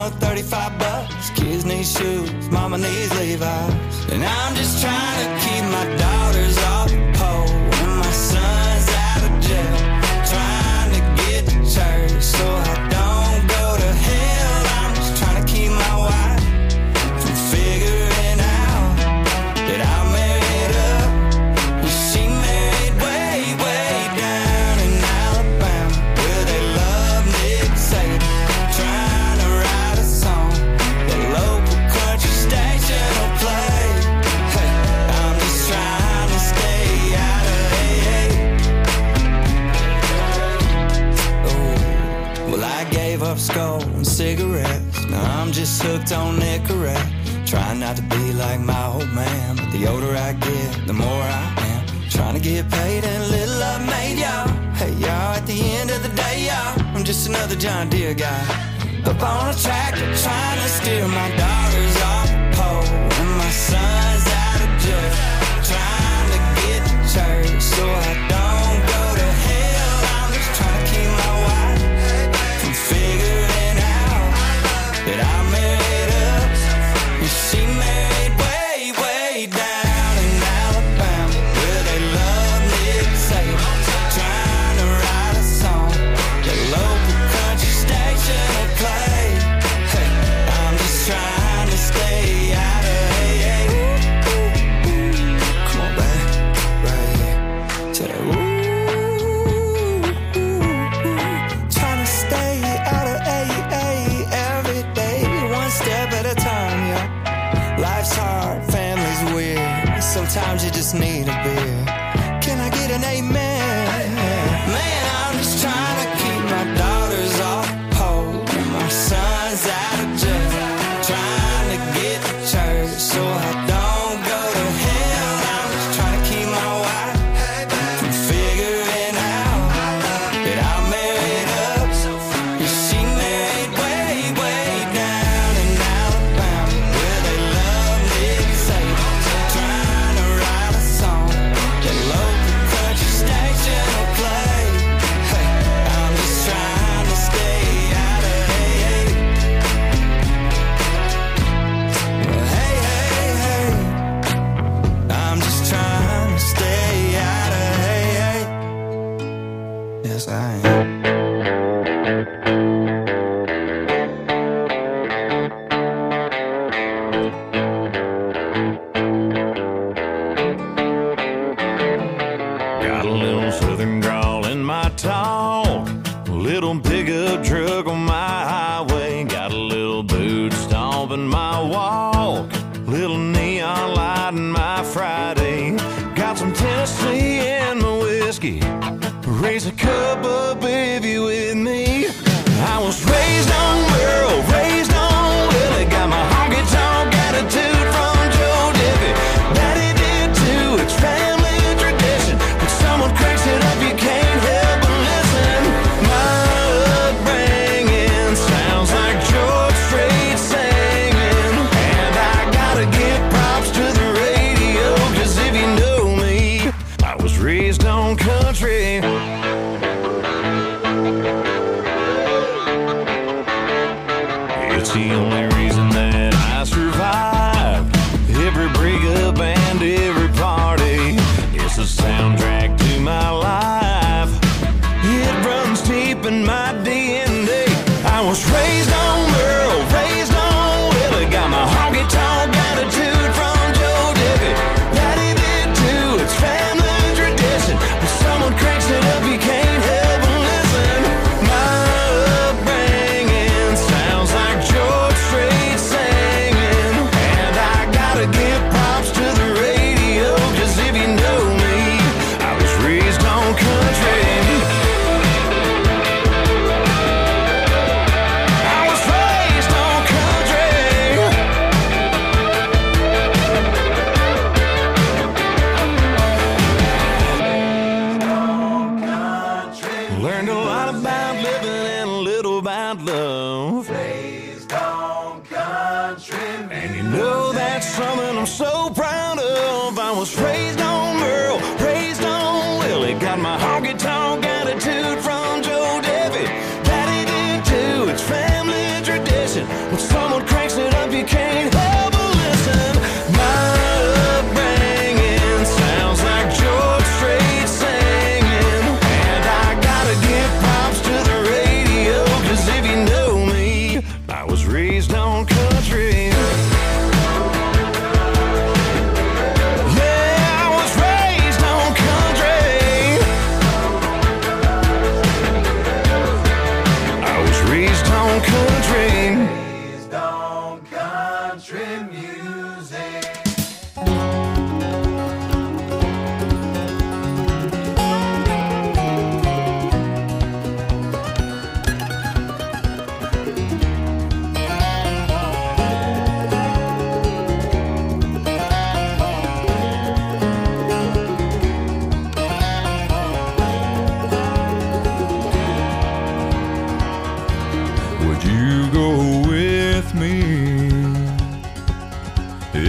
$35, kids need shoes, mama needs Levi's. And I'm just trying to keep my daughters off the pole and my son's out of jail. Trying to get to church so I don't go to hell. I'm just trying to keep my wife from figuring out that I married up and she married way, way down in Alabama where they love Nick Saban. Trying to write a song the local country station will play. Hey, I'm just trying to stay out of AA. Oh, well I gave up skull and cigarettes. Now I'm just hooked on Nicorette. Trying not to be like my old man, but the older I get, the more I am. Trying to get paid and little I've made, y'all. Hey, y'all, at the end of the day, y'all, I'm just another John Deere guy up on a tractor trying to steer my daughters off the pole and my son's out of jail. Trying to get to church so I don't go to hell. I'm just trying to keep my wife from figuring out that I married up and she married way, way down in Alabama where they love Nick Saban. Trying to write a song the local country station will play. Hey, I'm just trying to stay out of AA. Come on, babe, right here. Say that, trying to stay out of AA every day, one step at a time, yeah. Life's hard, family's weird. Sometimes you just need a beer. Can I get an amen? Man, I'm just trying to keep my daughters off the pole and my son's out of jail. Trying to get to church so I don't go to hell. I'm just trying to keep my wife from figuring out that I married up and she married way, way down in Alabama where they love Nick Saban. Trying to write a song that local country station will play. Hey, I'm just trying to stay out of AA. Well, hey, hey, hey, I'm just trying to stay out of AA. Yes, I am. Got a little southern drawl in my talk, a little pickup truck on my highway, got a little boot stomp in my walk, little neon light in my Friday, got some Tennessee in my whiskey, raise a cup up if you with me. I was raised on Merle, raised on Willie, got my honky tonk attitude from Joe Diffie. Daddy did too, it's family tradition. When someone cracks it up, you can't help but listen. My upbringing sounds like George Strait singing, and I gotta give props to the radio, 'cause if you know me, I was raised on country. It's the only reason that I survive every breakup and every party. It's the soundtrack to my life. It runs deep in my DNA. I was raised on Merle, raised on Willie, got my honky tonk attitude from Joe Diffie. Daddy did too, it's family tradition. When someone cranks it up, you can't help but listen. My upbringing sounds like George Strait singing, and I gotta give props to the radio, 'cause if you know me, I was raised on country. I was raised on country. Learned a lot about living and a little about love. And you know that's something I'm so proud of. I was raised on Merle, raised on Willie, got my honky tonk attitude from Joe Diffie. Daddy did too, it's family tradition. When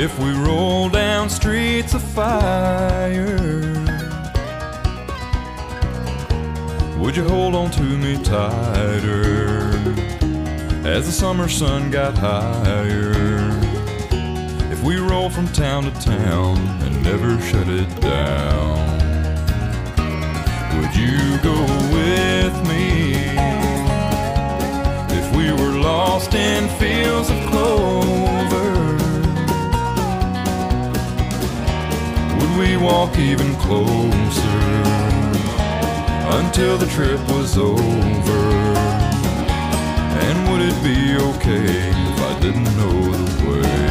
If we roll down streets of fire, would you hold on to me tighter as the summer sun got higher? If we roll from town to town and never shut it down, would you go with me? If we were lost in fields of clover, would we walk even closer until the trip was over? And would it be okay if I didn't know the way?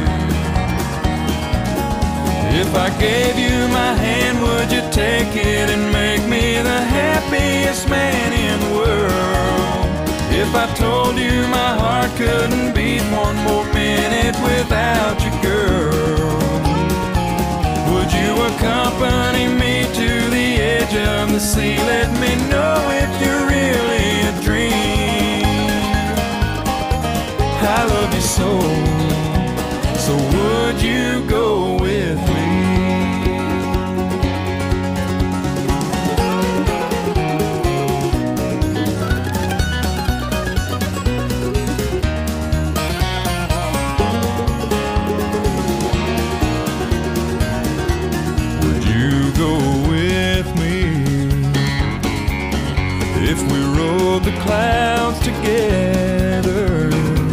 If I gave you my hand, would you take it and make me the happiest man in the world? If I told you my heart couldn't beat one more minute without you, girl, would you accompany me to the edge of the sea? Let me know if you're really a dream. I love you so, so would you go with me? Would you go with me if we rode the clouds together?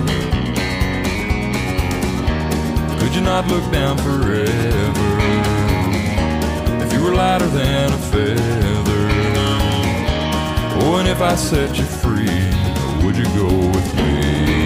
Could you not look down forever if you were lighter than a feather? Oh, and if I set you free, would you go with me?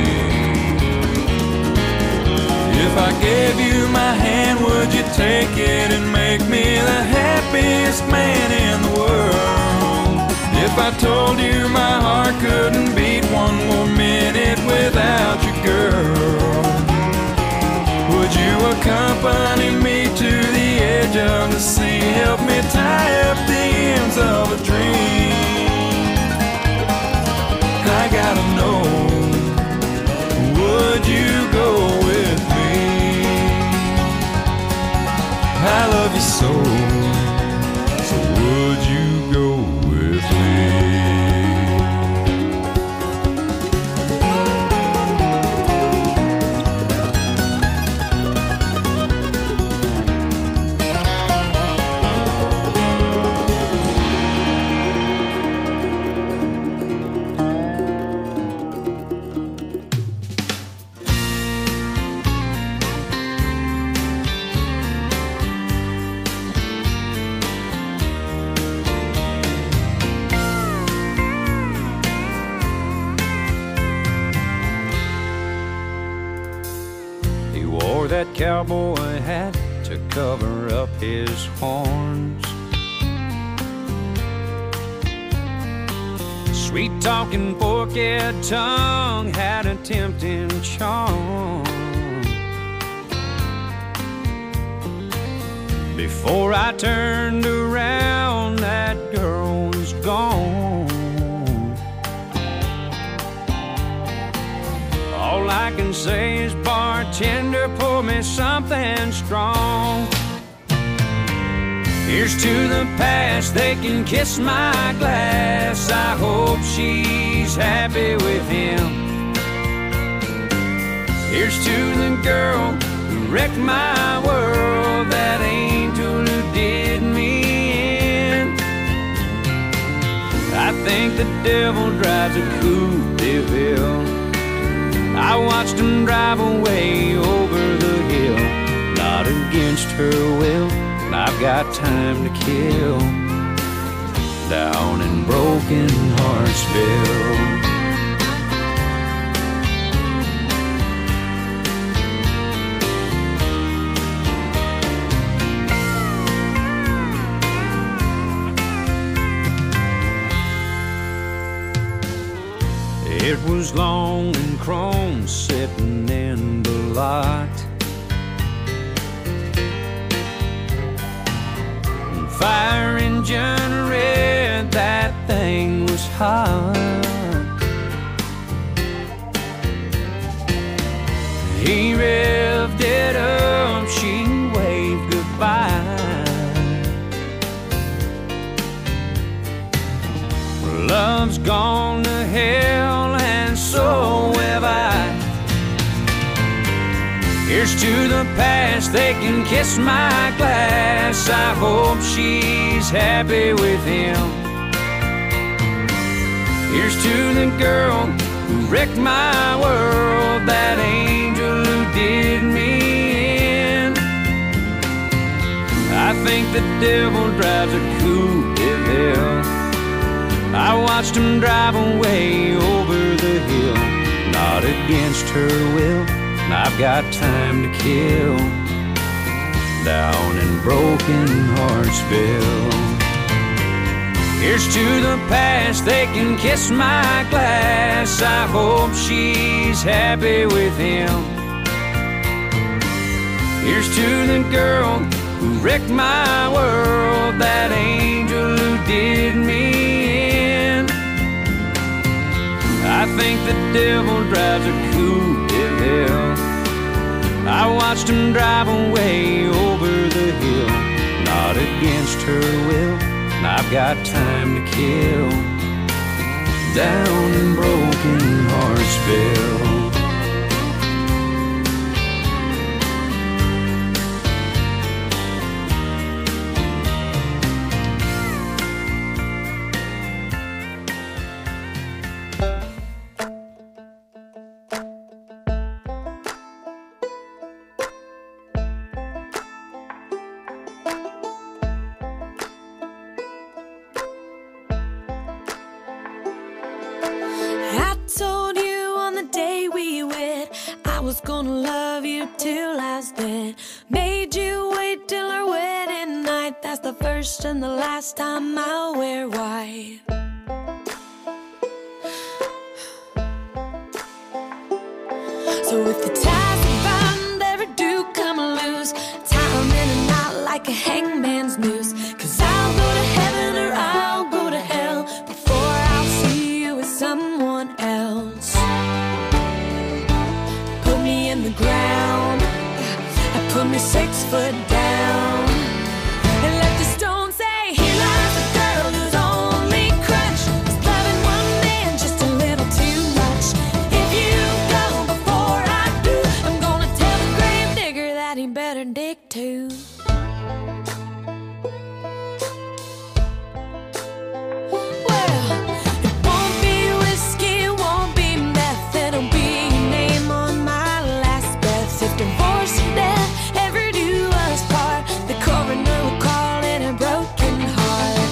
If I gave you my hand, would you take it and make me the happiest man in the world? If I told you my heart couldn't beat one more minute without you, girl, would you accompany me to the edge of the sea? Help me tie up the ends of a dream. I gotta know, would you go with me? I love you so, so would you go with me? That cowboy hat to cover up his horns. Sweet talking fork-head tongue had a tempting charm. Before I turned around, that girl was gone. All I can say is, bartender, pour me something strong. Here's to the past, they can kiss my glass. I hope she's happy with him. Here's to the girl who wrecked my world, that angel who did me in. I think the devil drives a Coupe de Ville. I watched him drive away over the hill, not against her will. I've got time to kill down in Broken Heartsville. It was long and chrome sitting in the lot. Fire engine red, that thing was hot. He revved it up gone to hell, and so have I. Here's to the past, they can kiss my glass. I hope she's happy with him. Here's to the girl who wrecked my world, that angel who did me in. I think the devil drives a coupe de ville. I watched him drive away over the hill, not against her will. I've got time to kill down in Broken Heartsville. Here's to the past, they can kiss my glass. I hope she's happy with him. Here's to the girl who wrecked my world, that angel who did me in. I think the devil drives a coupe de ville. I watched him drive away over the hill, not against her will. I've got time to kill down in Broken Heartsville. And the last time I'll wear white. So if the ties we bind ever do come loose, tie 'em in a knot like a hangman's noose. 'Cause I'll go to heaven or I'll go to hell before I'll see you with someone else. Put me in the ground, put me 6 foot down, and let the stone say, here lies a girl whose only crutch is loving one man just a little too much. If you go before I do, I'm gonna tell the grave digger that he better dig too. Well, it won't be whiskey, it won't be meth, it'll be your name on my last breath. If divorce or death ever do us part, the coroner will call it a broken heart.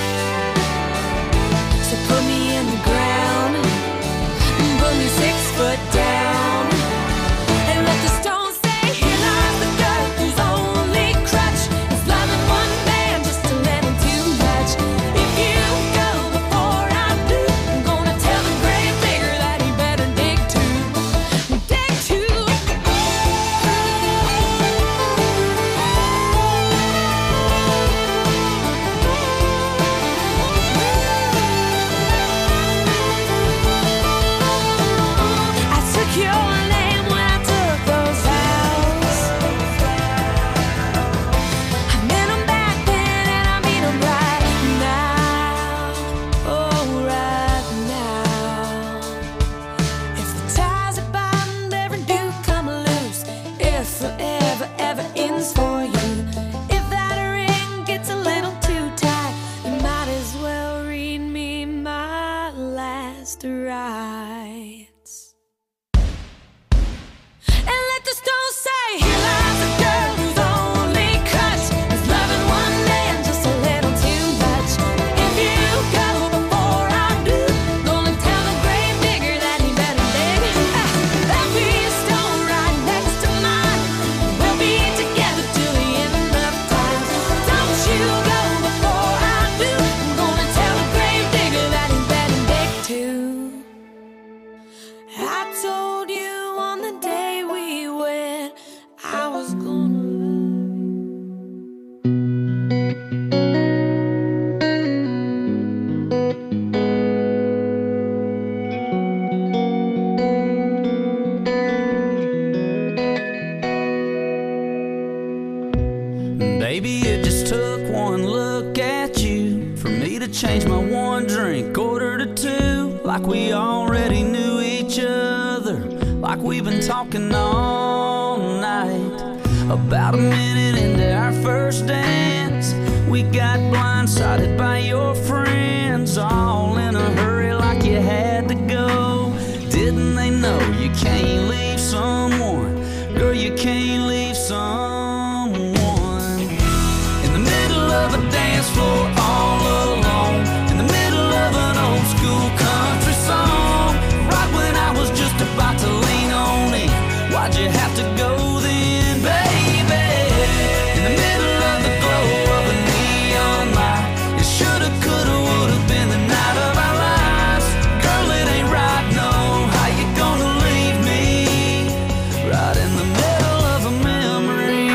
So put me in the ground and put me 6 foot down, and let the stone say, here lies the girl whose only crutch is loving one man just a little too much. If you go before I do, I'm gonna tell the grave digger that he better dig too. Dig too. I took your name when I took those vows. I meant 'em back then and I mean 'em right now. Oh, right now. If the ties that bind ever do come loose, if forever ever ends for you, if that ring gets a little too tight, you might as well read me my last rites. And let the stone say, here lies a girl whose only crutch is loving one man just a little too much. If you go before I do, gonna tell the grave digger that he better dig. There'll be a stone right next to mine. We'll be together till the end of time. Don't you go before I do, I'm gonna tell the grave digger that he better dig too. I told you on the day we wed I was gonna Baby, it just took one look at you for me to change my one drink order to 2. like we already knew each other, like we've been talking all night. About a minute into our first dance, we got blindsided by your friends, all in a hurry like you had to go. Didn't they know you can't leave someone? Girl, you can't leave someone in the middle of a dance floor all alone, in the middle of an old school country song, right when I was just about to lean on it. Why'd you have to go then, baby? In the middle of the glow of a neon light, it shoulda, coulda, woulda been the night of our lives. Girl, it ain't right, no. How you gonna leave me right in the middle of a memory?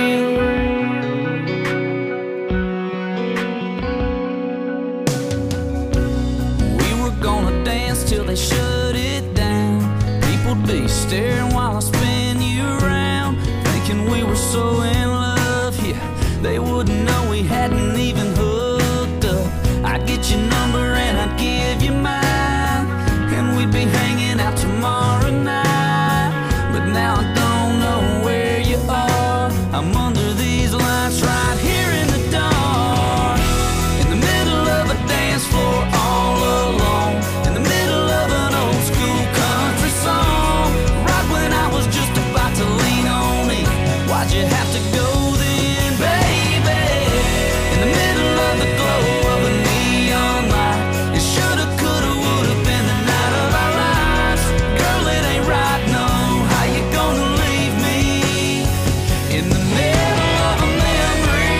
We were gonna dance till they shut it down. People'd be staring while I spin you around, thinking we were so in love, yeah. They wouldn't know we hadn't even hooked up. I'd get your number and I'd give you mine, and we'd be hanging out tomorrow night. But now I don't know where you are. I'm under these lights right here in the dark, in the middle of a dance floor all alone, in the middle of an old school country song, right when I was just about to lean on it. Why'd you have to go then, baby? In the middle of the glow of a neon light, it shoulda, coulda, woulda been the night of our lives. Girl, it ain't right, no. How you gonna leave me in the middle of a memory?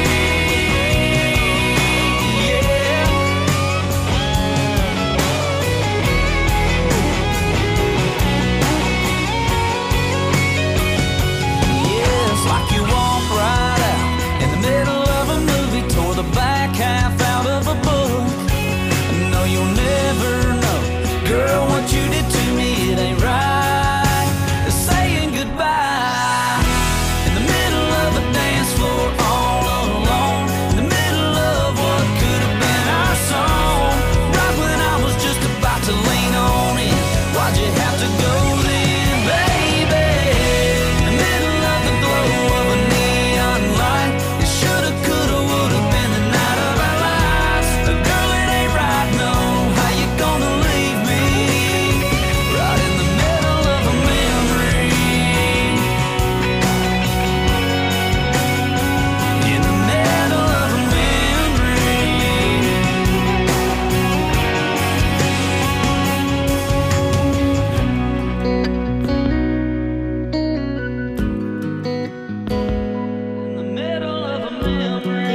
Yeah. Yeah, it's like you walk right out in the middle of a movie, tore the back half out of a book. No, you'll never know, girl, what you did to me, it ain't right. It's saying goodbye in the middle of a dance floor all alone, in the middle of what could have been our song, right when I was just about to lean on it. Why'd you have to go then, baby? In the middle of the glow of a neon light, it shoulda, coulda, woulda been the night of our lives. Girl, it ain't right, no. How you gonna leave me right in the middle of a memory? In the middle of a memory. In the middle of a memory.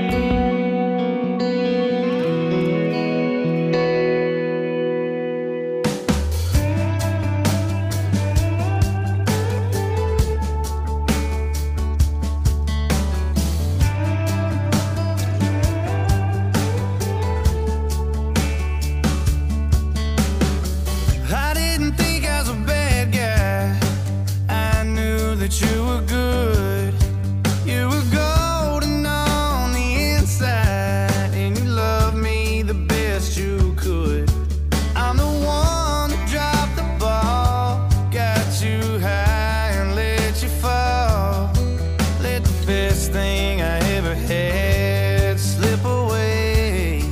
I didn't think I was a bad guy. I knew that you were good. You were golden on the inside, and you loved me the best you could. I'm the one that dropped the ball, got you high and let you fall. Let the best thing I ever had slip away.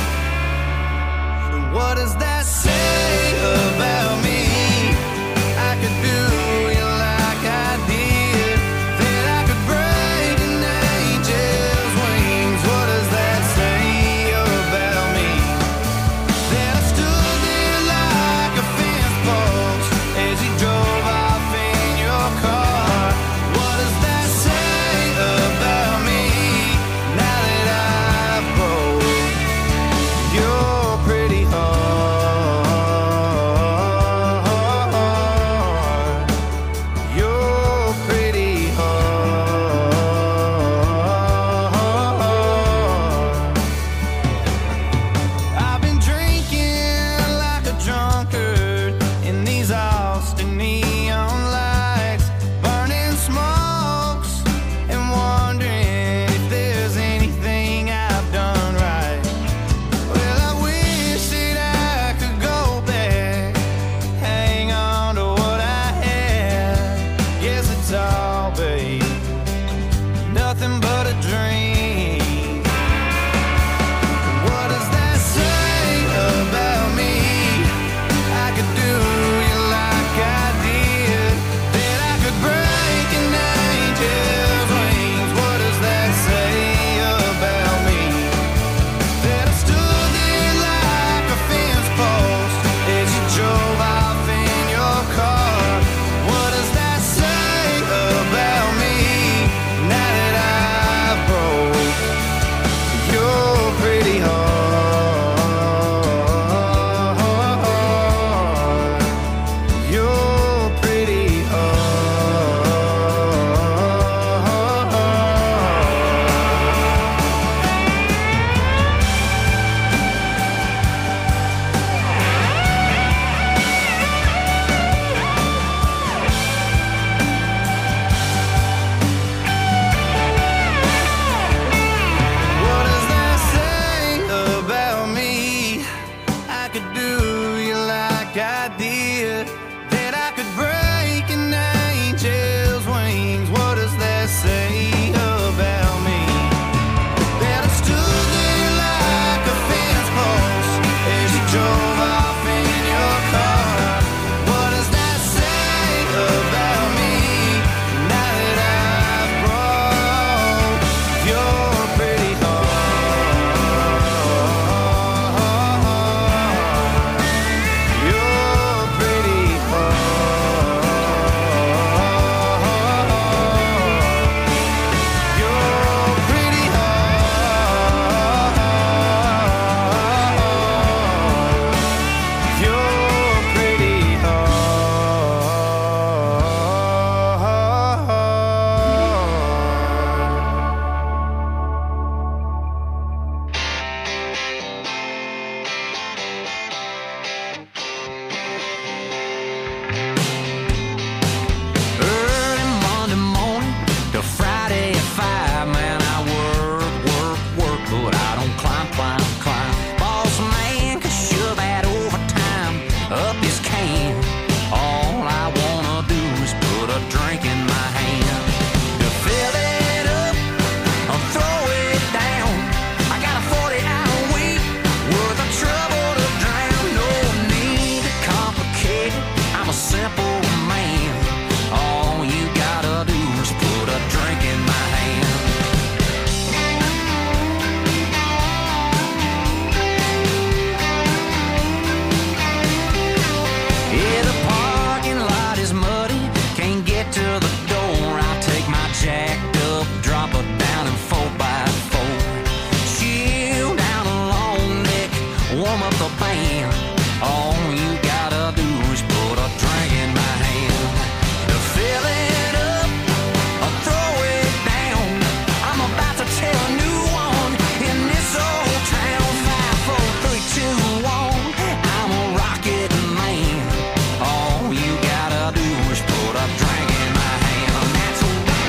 What does that say about me? I could do you like I did. to the door, I take my jacked up, drop her down in 4x4. Chill down a long neck, warm up the band. All you gotta do is put a drink in my hand. Fill it up or throw it down. I'm about to tell a new one in this old town. 5, 4, 3, 2, 1. I'm a rocket man. All you gotta do is put a drink in my hand. That's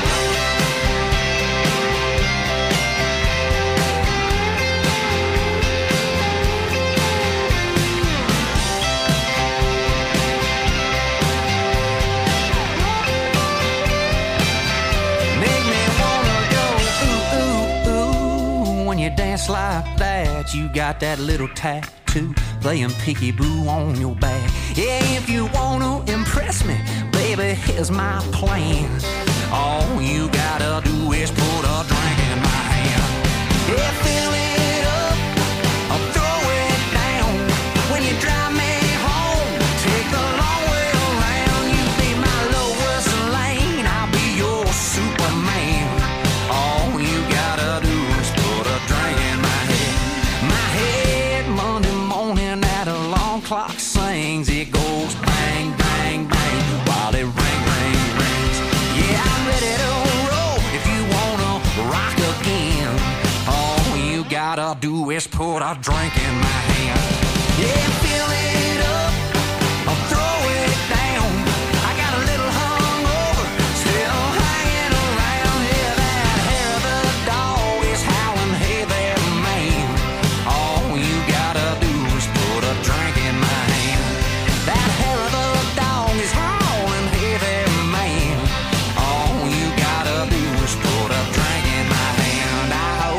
make me wanna go ooh, ooh, ooh. When you dance like that, you got that little tattoo playing peekaboo on your back. Yeah, if you wanna impress me, baby, here's my plan. All you gotta do is put a drink in my hand. Yeah, fill it up or throw it down. When you drive me home, take the long way around. You be my Lois Lane, I'll be your Superman. All you gotta do is put a drink in my head. My head Monday morning at alarm clock sings. It goes bang, bang, bang while it rings. Yeah, I'm ready to roll if you wanna rock again. All you gotta do is put a drink in my hand. Yeah, fill it up or throw it down. I got a little hungover, still hanging around. Yeah, that hair of the dog is howling, hey there, man. All you gotta do is put a drink in my hand. That hair of the dog is howling, hey there, man. All you gotta do is put a drink in my hand.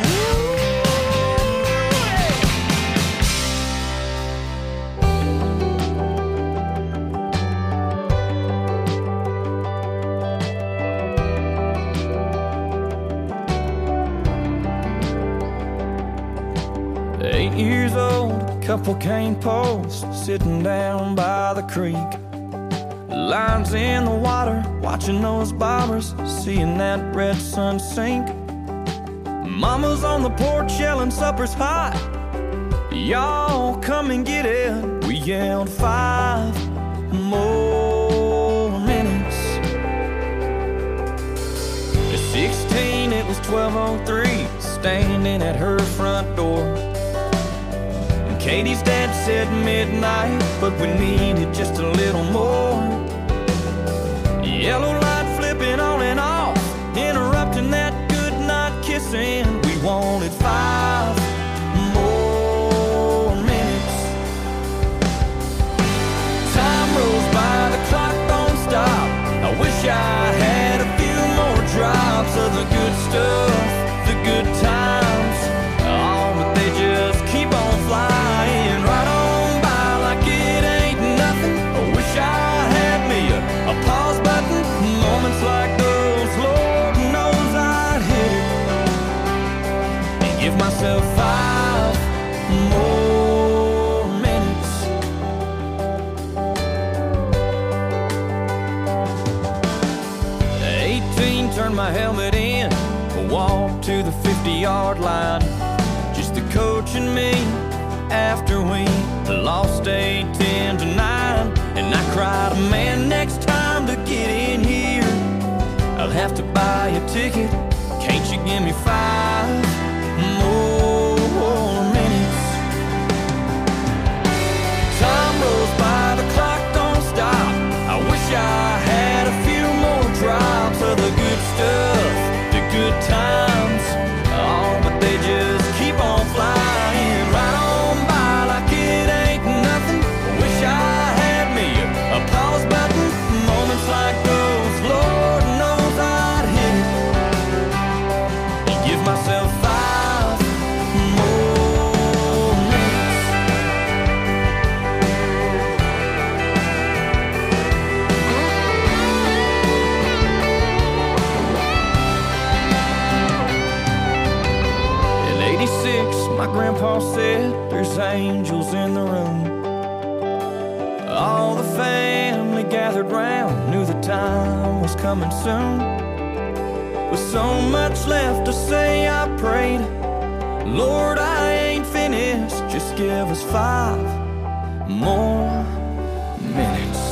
Years old, couple cane posts sitting down by the creek. Lines in the water, watching those bobbers, seeing that red sun sink. Mama's on the porch yelling supper's hot. Y'all come and get it. We yelled 5 more minutes. At 16 it was 12:03, standing at her front door. Katie's dad said midnight, but we needed just a little more. Yellow light flipping on and off, interrupting that good night kissing. We wanted 5 more minutes. Time rolls by, the clock don't stop. I wish I had a few more drops of the good stuff, the good times. Oh, but they just keep on flying right on by like it ain't nothing. I wish I had me a pause button. Moments like those, Lord knows I'd hit it and give myself 5 more minutes. 18, turned my helmet in, walked to the 50-yard line. Just the coach and me after we lost 8-10-9. And I cried, man, next time to get in here, I'll have to buy a ticket. Can't you give me 5 more minutes? Time rolls by, the clock don't stop. I wish I had a few more drops of the good stuff, the good times. Oh, but they just keep on flying right on by like it ain't nothing. I wish I had me a pause button. Moments like those, Lord knows I'd hit it and give myself 5 more minutes. In '86, my grandpa said there's angels in the room. All the family gathered round, knew the time was coming soon. With so much left to say, I prayed, Lord, I ain't finished, just give us 5 more minutes.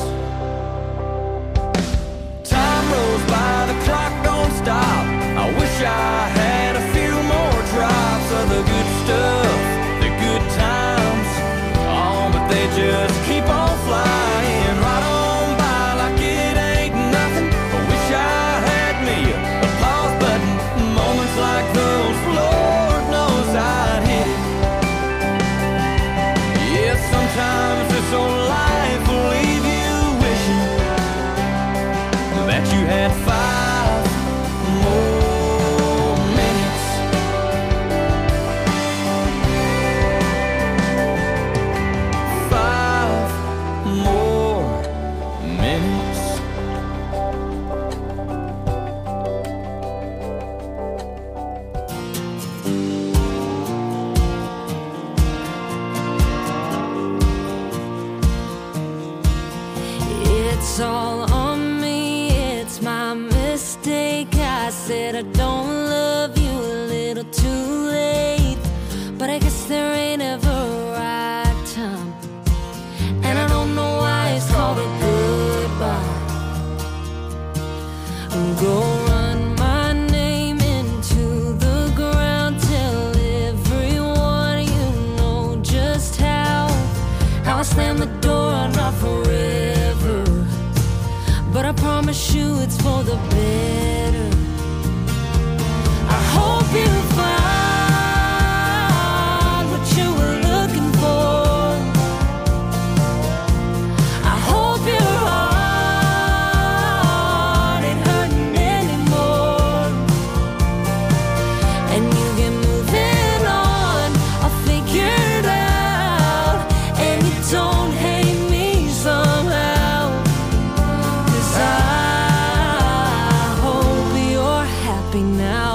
Time rolls by, the clock don't stop. I wish I had a few more drops of the good stuff, the good times. Oh, but they just keep on flying right on by like it ain't nothing. I wish I had me a pause button. Moments like those, Lord knows I'd hit it. Yeah, sometimes this old life will leave you wishing that you had 5 more minutes. 5 more minutes. It's all on me, it's my mistake. I said I don't love you a little too late, but I guess there ain't ever a right time, and I don't know why it's called a goodbye. Go run my name into the ground, tell everyone you know just how I slam the door, not forever, but I promise you it's for the better. I hope you find what you were looking for. I hope your heart ain't hurting anymore, and you get moving on, I'll figure it out, and you don't hate me somehow. 'Cause I hope you're happy now.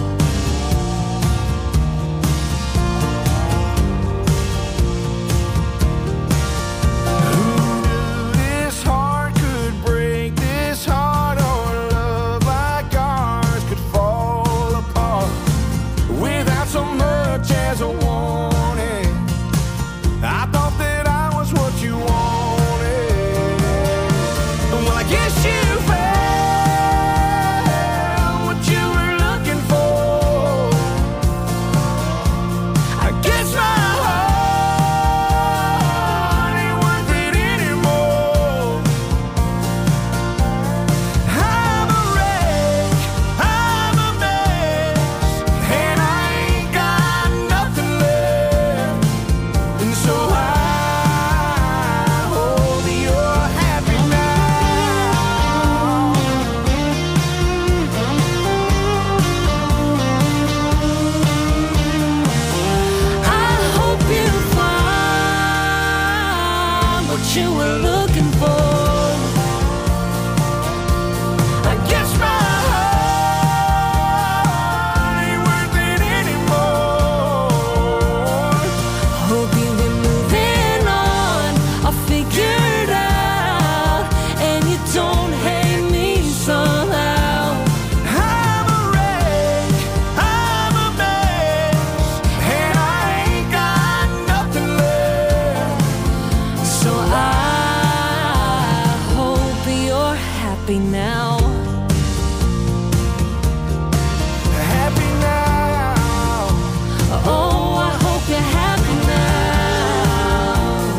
This heart could break, this heart or love like ours could fall apart without so much as a warning. I thought that I was what you wanted. Well, I guess you found what you were looking for. I guess my heart ain't worth it anymore. I'm a wreck, I'm a mess, and I ain't got nothing left. And so I hope you're happy now. I hope you find what you were looking for. I guess my heart ain't worth it anymore. Hope you get moving on, I'll figure it out, and you don't hate me somehow. I'm a wreck, I'm a mess, and I ain't got nothing left. So I hope you're happy now. Happy now. Oh, I hope you're happy now.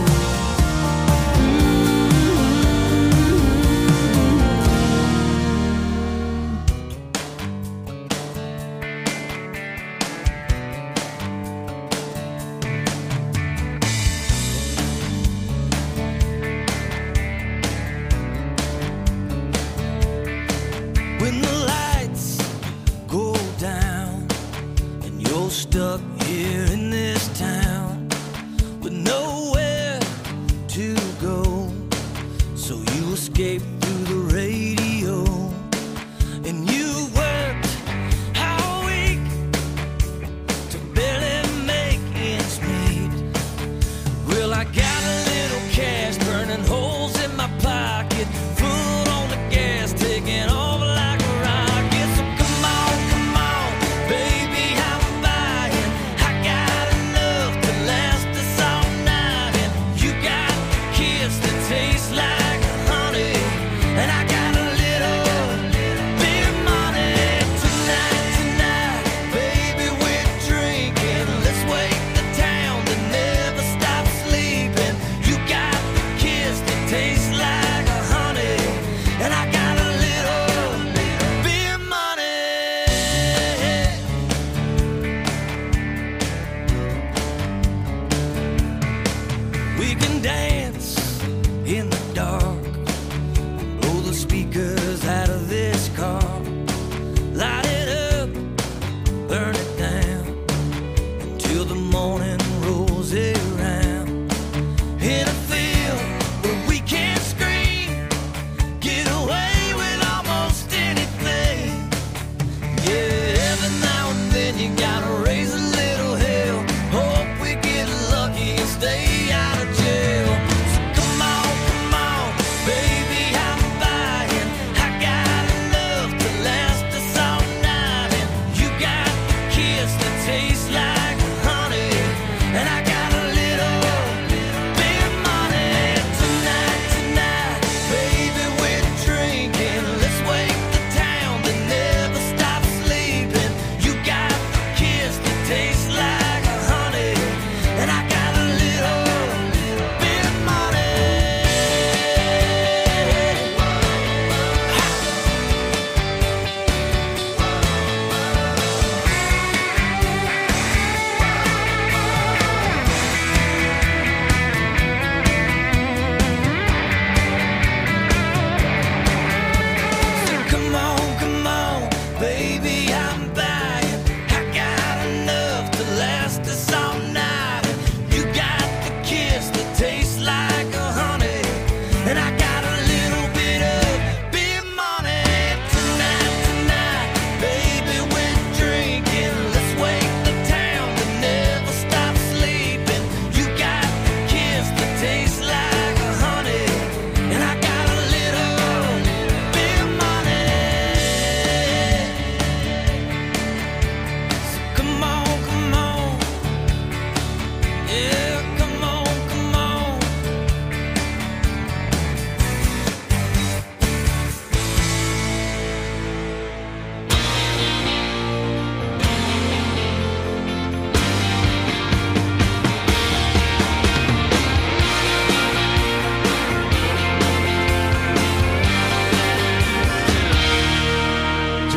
When the lights go down and you're stuck here in this town with nowhere to go, so you escape through the radio, and you worked all week to barely make ends meet. Well, I got a little cash burning holes in my pocket, foot on the gas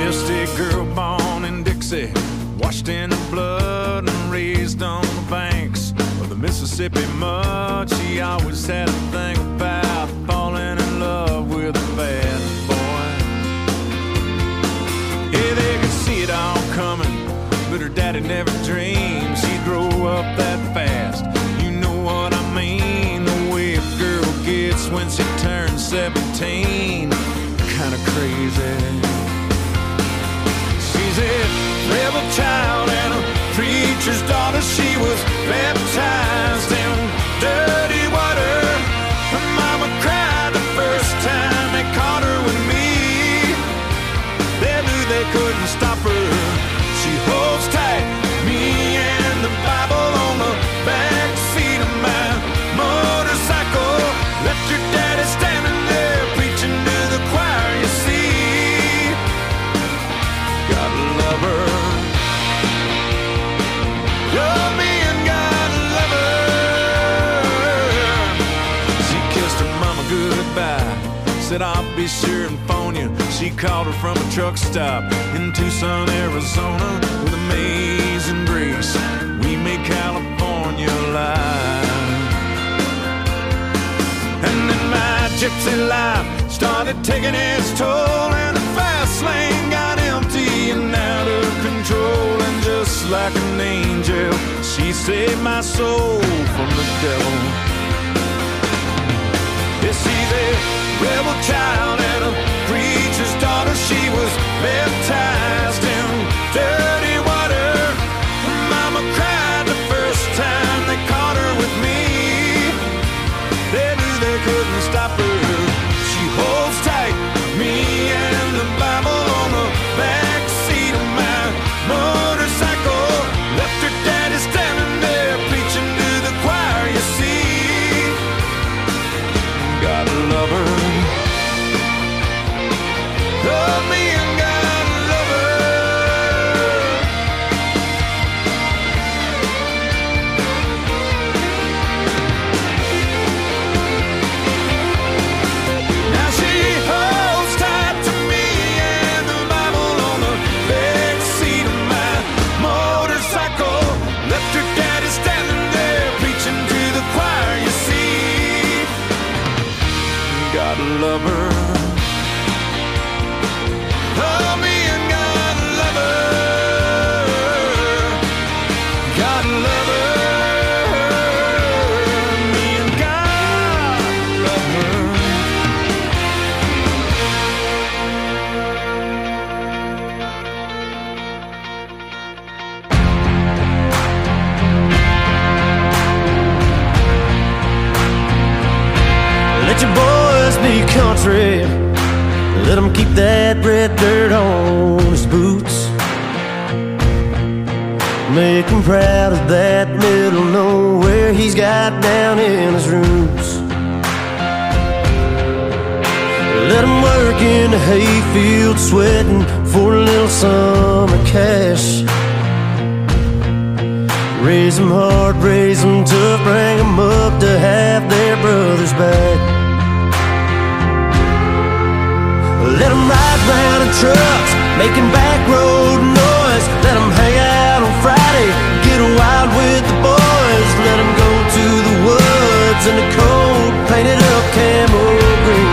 Mystic girl born in Dixie, washed in the blood and raised on the banks of the Mississippi mud. She always had a thing about falling in love with a bad boy. Yeah, they could see it all coming, but her daddy never dreamed she'd grow up that fast. You know what I mean, the way a girl gets when she turns 17. Kinda crazy. She's a rebel child and a preacher's daughter. She was baptized in dirty water. Her mama cried the first time they caught her with me. They knew they couldn't stop her. She holds tight, me and the Bible on the back seat of my motorcycle. Left your daddy standing there preaching to the choir, you see. Gotta love her. Love me and gotta love her. She kissed her mama goodbye, said I'll be sure and phone you. She called her from a truck stop in Tucson, Arizona. With amazing grace, we made California alive. And then my gypsy life started taking its toll, and the fast lane got empty and out of control. And just like an angel, she saved my soul from the devil. Yeah, she's a rebel child and a preacher's daughter. She was baptized in dirty water. Her mama cried the first time they caught her with me. They knew they couldn't stop her. She holds tight, me and the Bible on the back seat of my motorcycle. Left her daddy standing there preaching to the choir, you see. Gotta love her. Love me and gotta love her. Now she holds tight to me and the Bible on the back seat of my motorcycle. Left her daddy standing there preaching to the choir, you see. Gotta love her. Love me and gotta love her. Gotta love her. Me and gotta love her. Let your boys be country. Let him keep that red dirt on his boots. Make him proud of that middle nowhere he's got down in his roots. Let him work in the hayfield sweating for a little summer cash. Raise them hard, raise them tough, bring them up to have their brothers back. Let them ride round in trucks, making back road noise. Let them hang out on Friday, get wild with the boys. Let them go to the woods in the cold, painted up camo green.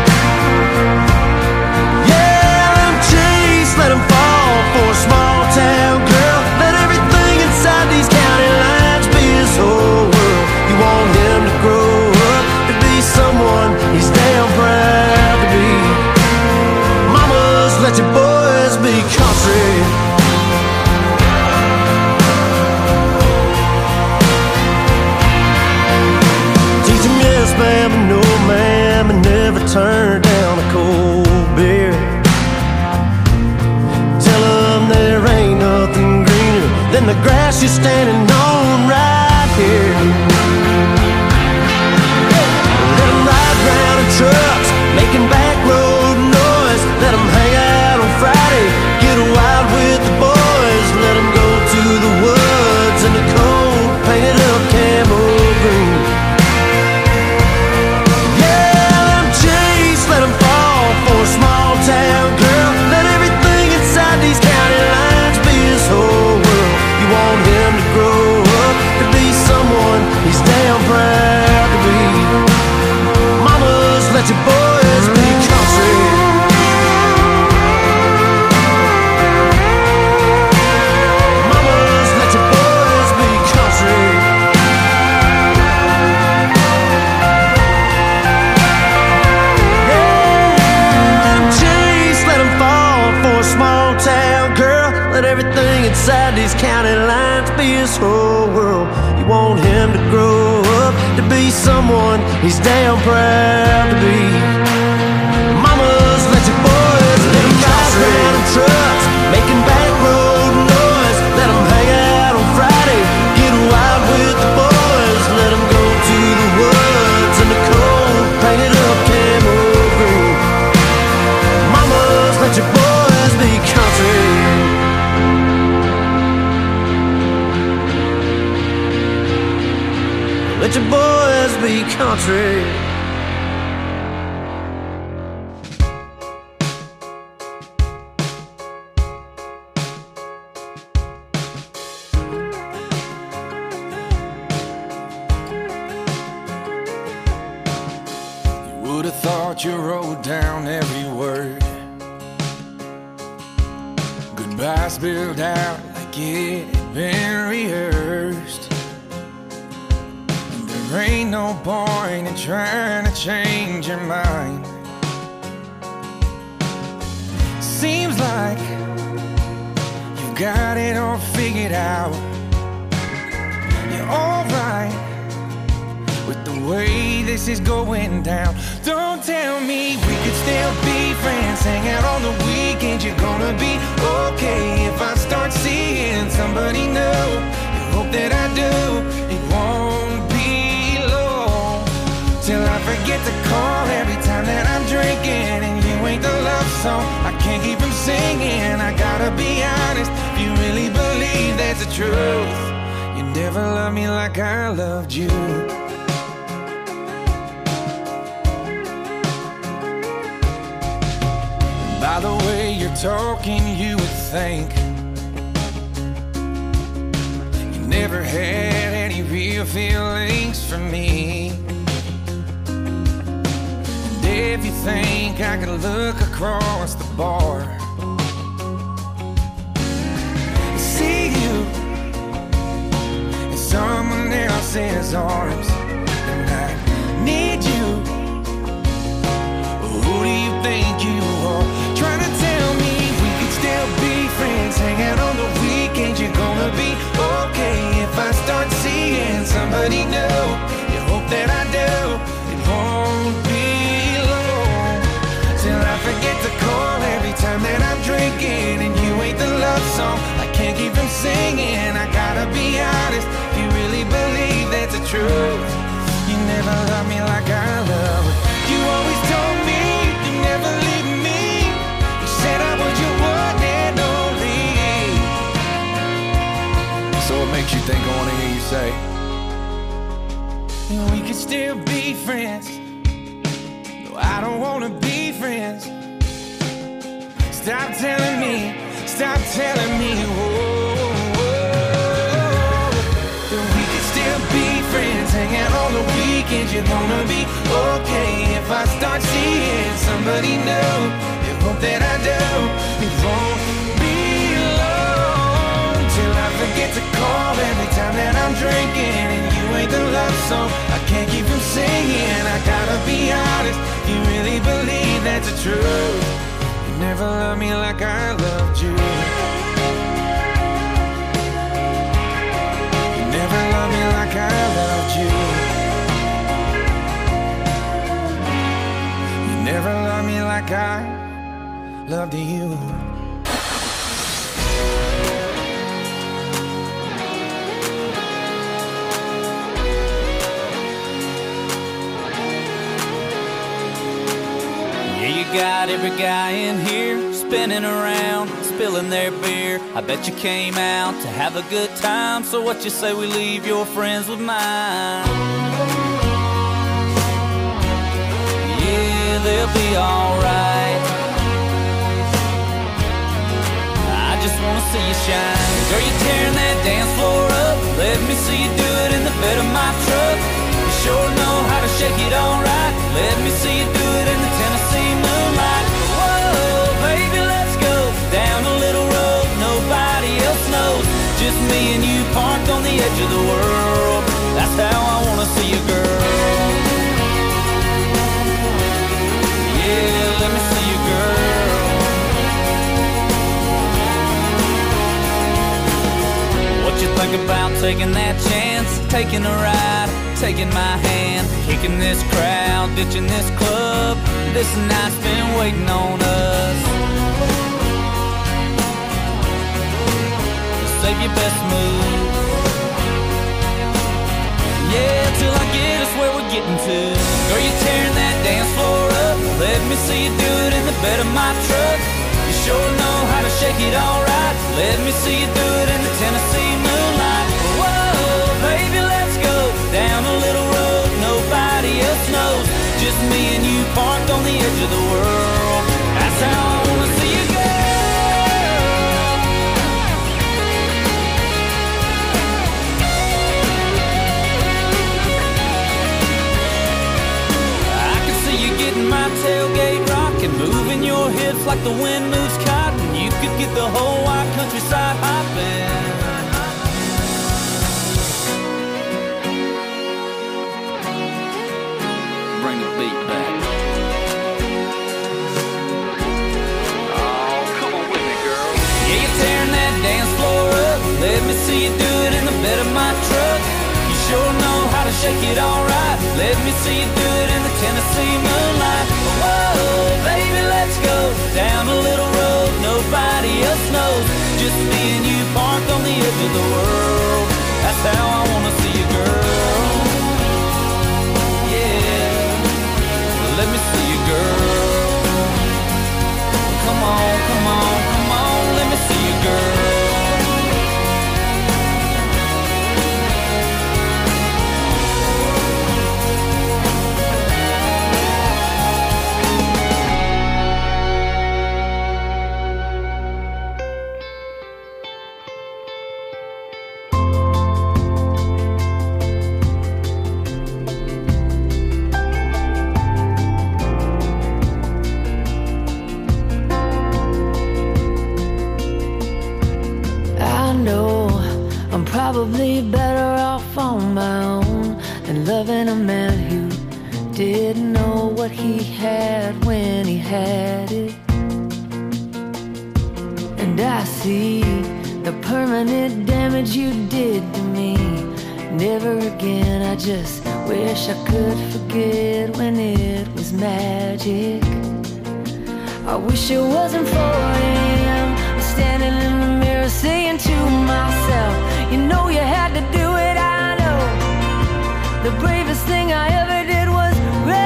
Yeah, let them chase, let them fall for a small town girl. Let everything inside these county lines be his whole world. You want him to grow up to be someone he's damn proud to be. Let your boys be country. Teach them yes ma'am and no ma'am, and never turn down a cold beer. Tell them there ain't nothing greener than the grass you're standing on right here. Let them ride round in trucks, making back road noise. Let them hang out on Friday, get wild with the boys. Let them go to the woods in the cold, painted up camo green. Yeah, let them chase, let them fall for a small town girl. Let everything inside Let everything inside these county lines be his whole world. You want him to grow up to be someone he's damn proud to be. Mamas, let your boys let him ride around in trucks, making back road noise. Let him hang out on Friday, get wild with the boys. Let him go to the woods in the cold, painted up camo green. Mamas, let your boys be country. Let your boys be country. You would have thought you wrote down every word. Goodbye spilled out like it had been rehearsed. There ain't no point in trying to change your mind. Seems like you've got it all figured out. You're alright with the way this is going down. Don't tell me we could still be friends, hang out on the weekends. You're gonna be okay if I start seeing somebody new. You hope that I do. It won't be long till I forget to call every time that I'm drinking, and you ain't the love song I can't keep from singing. I gotta be honest, if you really believe that's the truth, you never loved me like I loved you. By the way you're talking, you would think you never had any real feelings for me. And if you think I could look across the bar, see you in someone else's arms, and I need you. Who do you think you are? Trying to tell me we could still be friends, hang out on the weekends. You're gonna be okay if I start seeing somebody new. You hope that I do. It won't be long till I forget to call every time that I'm drinking, and you ain't the love song I can't keep from singing. I gotta be honest, if you really believe that's the truth, you never loved me like I love you. You always told me you never leave me. You said I was your one and only. So what makes you think I wanna hear you say we could still be friends? No, I don't wanna be friends. Stop telling me, whoa, that we could still be friends, hang out on the weekends. You're gonna be okay if I start seeing somebody new. You hope that I do. It won't be long till I forget to call every time that I'm drinking, and you ain't the love song I can't keep from singing. I gotta be honest, you really believe that's the truth. You never loved me like I loved you. You never loved me like I loved you. You never loved me like I loved you. Got every guy in here spinning around, spilling their beer. I bet you came out to have a good time. So what you say we leave your friends with mine? Yeah, they'll be alright. I just wanna see you shine. Girl, you tearing that dance floor up. Let me see you do it in the bed of my truck. You sure know how to shake it alright. Let me see you do it in the Tennessee moonlight. Whoa, baby, let's go down a little road nobody else knows. Just me and you parked on the edge of the world. That's how I wanna see you, girl. Yeah, let me see you, girl. I'm taking that chance, taking a ride, taking my hand, kicking this crowd, ditching this club. This night's been waiting on us. Save your best move. Yeah, till I get us where we're getting to. Girl, you're tearing that dance floor up. Let me see you do it in the bed of my truck. You sure know how to shake it alright. Let me see you do it in the Tennessee moonlight. Whoa, baby, let's go down a little road nobody else knows. Just me and you parked on the edge of the world. That's how I wanna see you go. Getting my tailgate rocking, moving your hips like the wind moves cotton. You could get the whole wide countryside hopping. Bring the beat back. Oh, come on with me, girl. Yeah, you're tearing that dance floor up. Let me see you do it in the bed of my truck. You sure know how to shake it alright. Let me see you do it in the Tennessee moonlight. Whoa, baby, let's go down a little road nobody else knows. Just me and you parked on the edge of the world. That's how I wanna see you, girl. Yeah, let me see you, girl. Come on, come on, come on, let me see you, girl. Probably better off on my own than loving a man who didn't know what he had when he had it. And I see the permanent damage you did to me. Never again, I just wish I could forget when it was magic. I wish it wasn't 4 a.m. standing in the mirror saying to myself, you know you had to do it, I know. The bravest thing I ever did was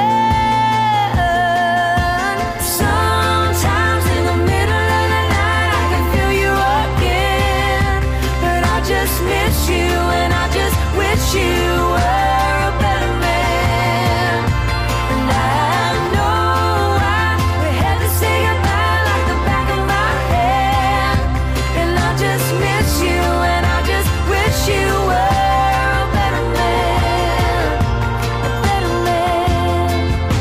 run. Sometimes in the middle of the night I can feel you again. But I just miss you and I just wish you were a better man. And I know we had to say goodbye like the back of my hand. And I just miss you and I just wish you were a better man, a better man.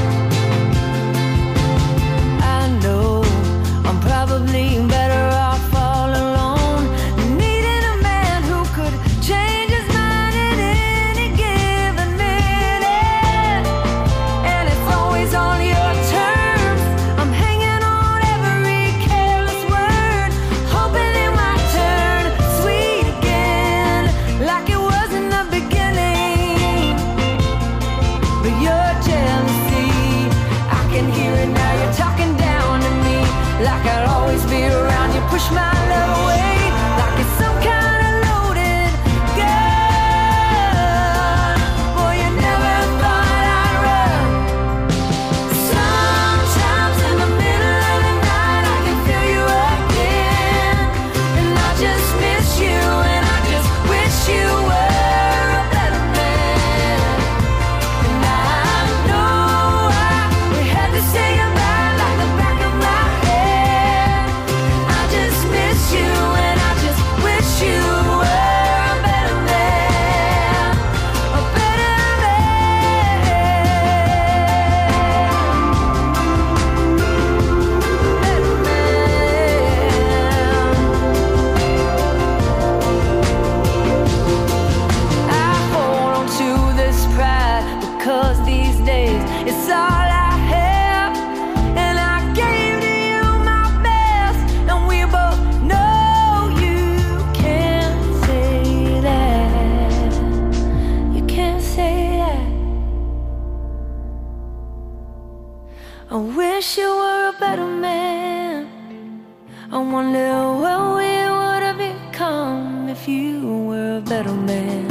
I know I'm probably better off all alone, needing a man who could change his mind at any given minute. And it's always on your terms. I'm hanging on every careless word, hoping it might turn sweet again, like it was in the beginning. But your jealousy, I can hear it now. You're talking down to me, like I'd always be around. You push my love away, like it's some kind of loaded gun. Boy, you never thought I'd run. Sometimes in the middle of the night I can feel you again. And I just miss you and I just wish you were a better man. And I know we had to say goodbye like the back of my head. I just miss wonder what we would have become if you were a better man.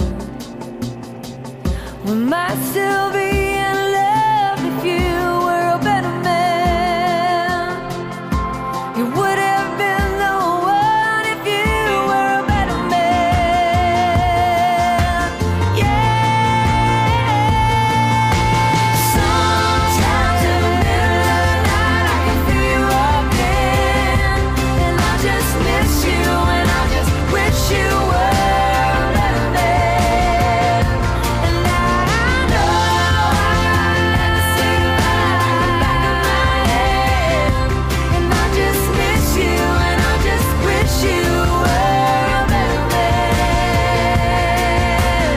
We might still be in love if you were a better man. You would have been the one if you were a better man. Yeah. Sometimes in the middle of the night I can feel you walking, and I just miss you, and I just wish you were a better man. And I know I'll never say goodbye in the back of my head, and I just miss you, and I just wish you were a better man.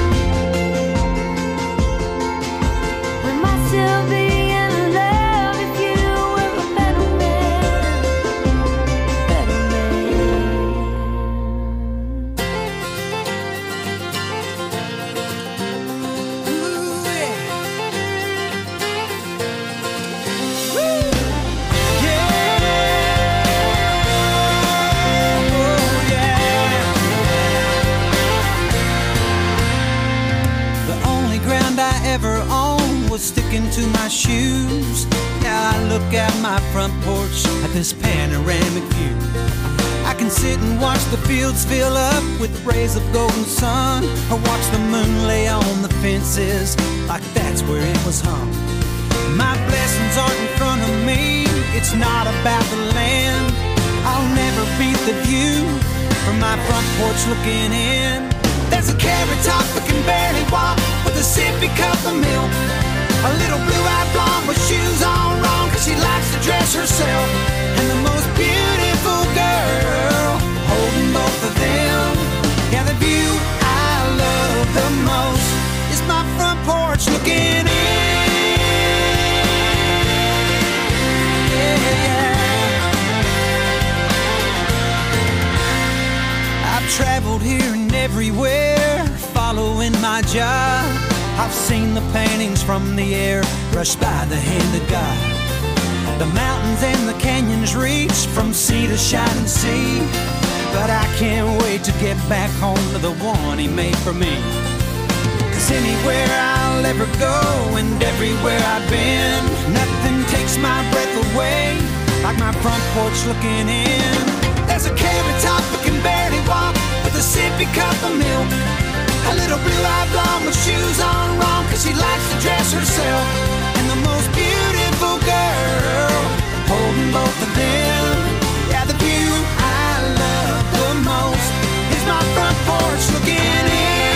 We might still be in love if you were a better man. Better man. The only ground I ever owned was sticking to my shoes. Now I look out my front porch at this panoramic view. I can sit and watch the fields fill up with rays of golden sun, or watch the moon lay on the fences like that's where it was hung. My blessings aren't in front of me, it's not about the land. I'll never beat the view from my front porch looking in. There's a carrot top that can barely walk with a sippy cup of milk. A little blue-eyed blonde with shoes on wrong, cause she likes to dress herself. And the most beautiful girl holding both of them. Yeah, the view I love the most is my front porch looking in. Yeah. I've traveled here and everywhere, following my job. I've seen the paintings from the air brushed by the hand of God. The mountains and the canyons reach from sea to shining sea. But I can't wait to get back home to the one he made for me. Cause anywhere I'll ever go and everywhere I've been, nothing takes my breath away like my front porch looking in. There's a carrot top that can barely walk with a sippy cup of milk. A little blue-eyed blonde with shoes on wrong, cause she likes to dress herself. And the most beautiful girl holding both of them. Yeah, the view I love the most is my front porch looking in.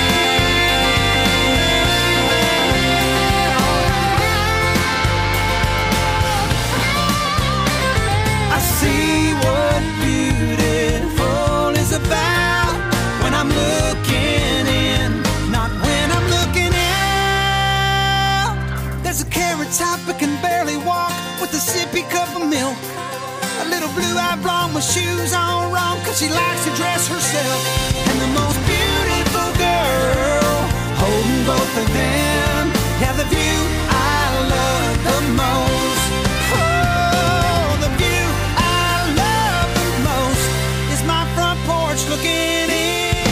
I see what beautiful is about when I'm looking in, not when I'm looking out. There's a carrot top that can barely walk with a sippy cup of milk. A little blue-eyed blonde with shoes on wrong, cause she likes to dress herself. And the most beautiful girl holding both of them. Yeah, the view I love the most. Oh, the view I love the most is my front porch looking in.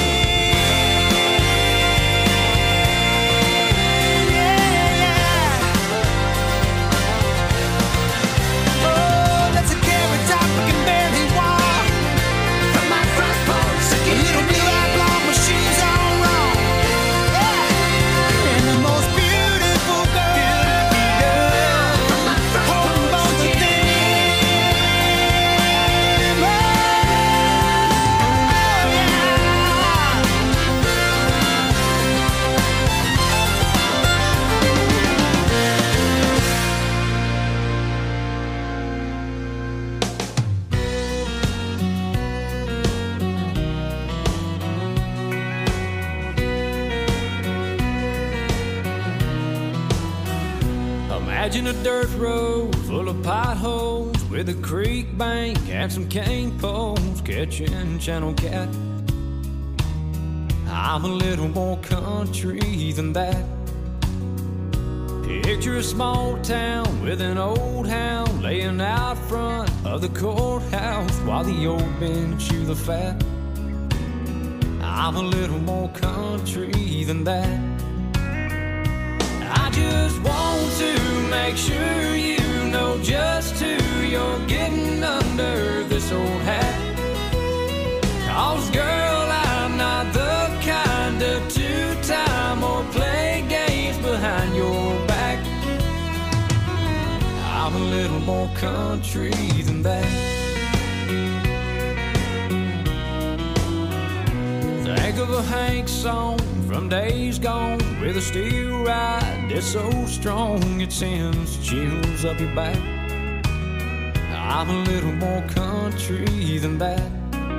Imagine a dirt road full of potholes with a creek bank and some cane poles catching channel cat. I'm a little more country than that. Picture a small town with an old hound laying out front of the courthouse while the old men chew the fat. I'm a little more country than that. I just want to make sure you know just who you're getting under this old hat. 'Cause girl, I'm not the kind of two-time or play games behind your back. I'm a little more country than that. Think of a Hank song from days gone with a steel ride that's so strong it sends chills up your back. I'm a little more country than that.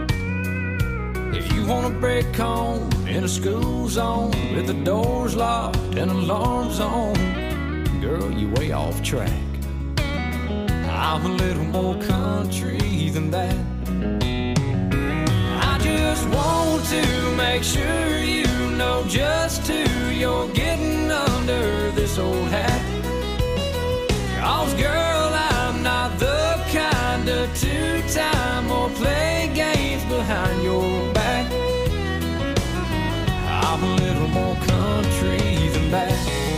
If you wanna break home in a school zone with the doors locked and alarms on, girl, you way off track. I'm a little more country than that. I just want to make sure you know just who you're getting under this old hat. 'Cause girl, I'm not the kind of two-time or play games behind your back. I'm a little more country than that.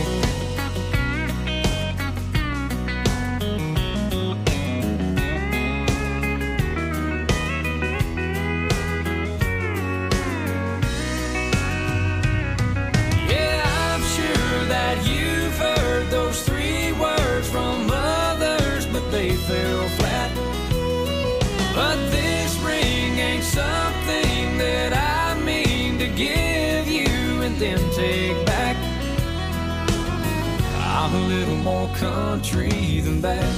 Those 3 words from others, but they fell flat. But this ring ain't something that I mean to give you and then take back. I'm a little more country than that.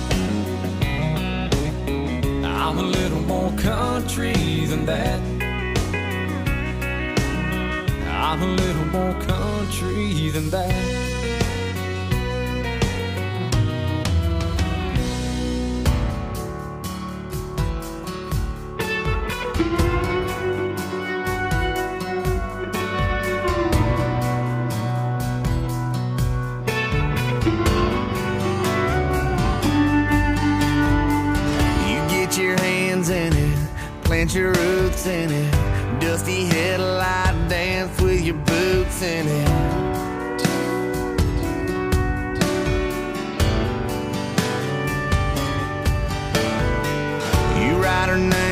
I'm a little more country than that. I'm a little more country than that. Plant your roots in it, dusty headlight dance with your boots in it. You write her name